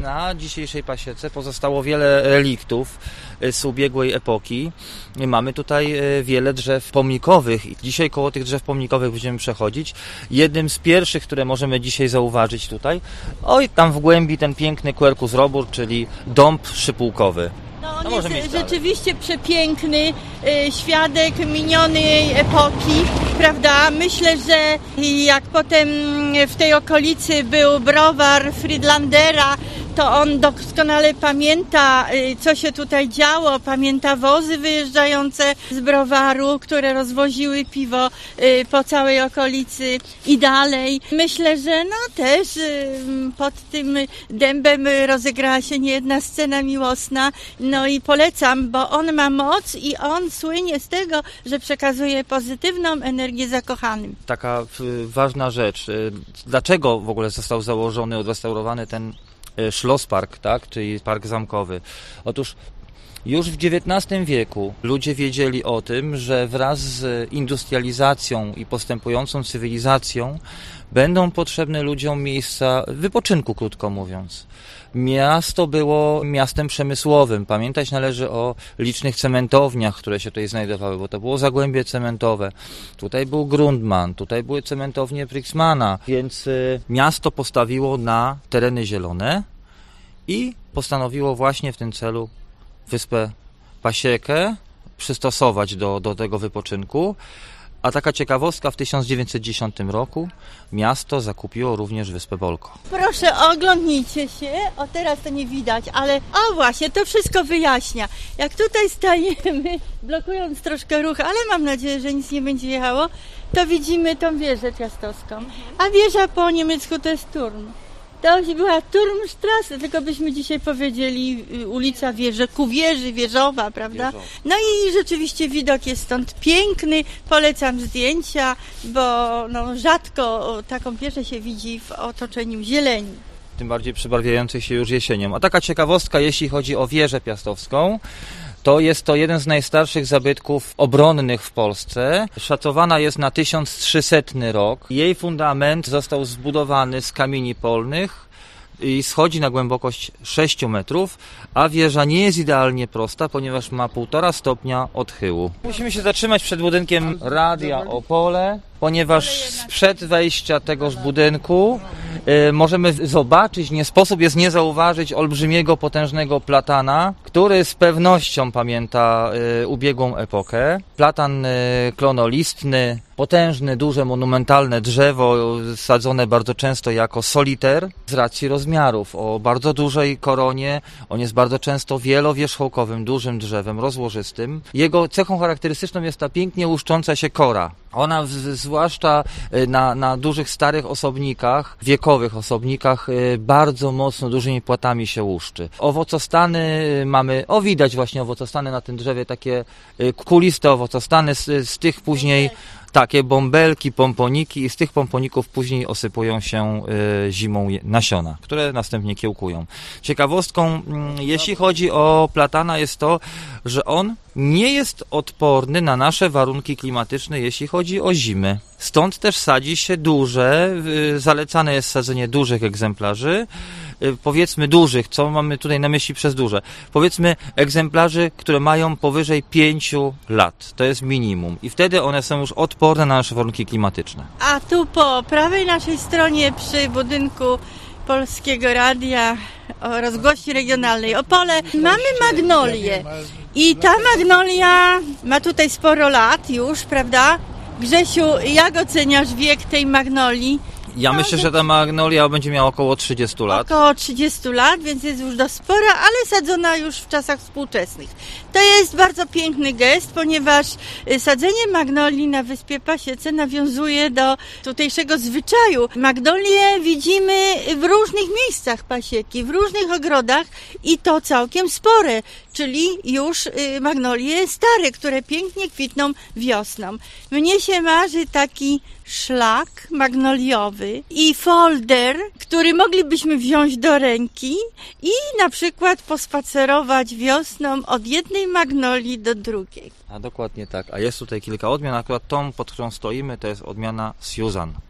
Na dzisiejszej pasiece pozostało wiele reliktów z ubiegłej epoki. Mamy tutaj wiele drzew pomnikowych i dzisiaj koło tych drzew pomnikowych będziemy przechodzić. Jednym z pierwszych, które możemy dzisiaj zauważyć tutaj, oj, tam w głębi ten piękny Quercus robur, czyli dąb szypułkowy. No on jest rzeczywiście przepiękny, świadek minionej epoki, prawda? Myślę, że jak potem w tej okolicy był browar Friedlandera, to on doskonale pamięta, co się tutaj działo, pamięta wozy wyjeżdżające z browaru, które rozwoziły piwo po całej okolicy i dalej. Myślę, że też pod tym dębem rozegrała się niejedna scena miłosna, no i polecam, bo on ma moc i on słynie z tego, że przekazuje pozytywną energię zakochanym. Taka ważna rzecz, dlaczego w ogóle został założony, odrestaurowany ten Schlosspark, tak, czyli park zamkowy? Otóż już w XIX wieku ludzie wiedzieli o tym, że wraz z industrializacją i postępującą cywilizacją będą potrzebne ludziom miejsca wypoczynku, krótko mówiąc. Miasto było miastem przemysłowym. Pamiętać należy o licznych cementowniach, które się tutaj znajdowały, bo to było zagłębie cementowe. Tutaj był Grundmann, tutaj były cementownie Brixmana, więc miasto postawiło na tereny zielone i postanowiło właśnie w tym celu wyspę Pasiekę przystosować do tego wypoczynku. A taka ciekawostka, w 1910 roku miasto zakupiło również wyspę Bolko. Proszę, oglądnijcie się. O, teraz to nie widać, ale o właśnie, to wszystko wyjaśnia. Jak tutaj stajemy, blokując troszkę ruch, ale mam nadzieję, że nic nie będzie jechało, to widzimy tą wieżę piastowską. A wieża po niemiecku to jest Turm. To była Turmstrasse, tylko byśmy dzisiaj powiedzieli ulica Wieży, ku wieży, wieżowa, prawda? No i rzeczywiście widok jest stąd piękny, polecam zdjęcia, bo rzadko taką wieżę się widzi w otoczeniu zieleni. Tym bardziej przybarwiającej się już jesienią. A taka ciekawostka, jeśli chodzi o wieżę piastowską, to jest to jeden z najstarszych zabytków obronnych w Polsce. Szacowana jest na 1300 rok. Jej fundament został zbudowany z kamieni polnych i schodzi na głębokość 6 metrów, a wieża nie jest idealnie prosta, ponieważ ma 1,5 stopnia odchyłu. Musimy się zatrzymać przed budynkiem Radia Opole, ponieważ sprzed wejścia tegoż budynku możemy zobaczyć, nie sposób jest nie zauważyć olbrzymiego, potężnego platana, który z pewnością pamięta ubiegłą epokę. Platan klonolistny, potężne, duże, monumentalne drzewo, sadzone bardzo często jako soliter z racji rozmiarów. O bardzo dużej koronie, on jest bardzo często wielowierzchołkowym, dużym drzewem, rozłożystym. Jego cechą charakterystyczną jest ta pięknie łuszcząca się kora. Ona zwłaszcza na dużych, starych osobnikach, wiekowych osobnikach, bardzo mocno dużymi płatami się łuszczy. Owocostany mamy, widać właśnie owocostany na tym drzewie, takie kuliste owocostany, z tych później takie bąbelki, pomponiki i z tych pomponików później osypują się zimą nasiona, które następnie kiełkują. Ciekawostką, jeśli chodzi o platana, jest to, że on nie jest odporny na nasze warunki klimatyczne, jeśli chodzi o zimy. Stąd też sadzi się duże, zalecane jest sadzenie dużych egzemplarzy, powiedzmy dużych, co mamy tutaj na myśli przez duże? Powiedzmy egzemplarzy, które mają powyżej 5 lat, to jest minimum i wtedy one są już odporne na nasze warunki klimatyczne. A tu po prawej naszej stronie przy budynku Polskiego Radia o rozgłośni regionalnej Opole mamy magnolię i ta magnolia ma tutaj sporo lat już, prawda? Grzesiu, jak oceniasz wiek tej magnolii? Ja myślę, że ta magnolia będzie miała około 30 lat. Około 30 lat, więc jest już dość spora, ale sadzona już w czasach współczesnych. To jest bardzo piękny gest, ponieważ sadzenie magnolii na wyspie Pasiece nawiązuje do tutejszego zwyczaju. Magnolie widzimy w różnych miejscach Pasieki, w różnych ogrodach i to całkiem spore, czyli już magnolie stare, które pięknie kwitną wiosną. Mnie się marzy taki szlak magnoliowy i folder, który moglibyśmy wziąć do ręki i na przykład pospacerować wiosną od jednej magnolii do drugiej. A dokładnie tak. A jest tutaj kilka odmian. Akurat tą, pod którą stoimy, to jest odmiana Susan.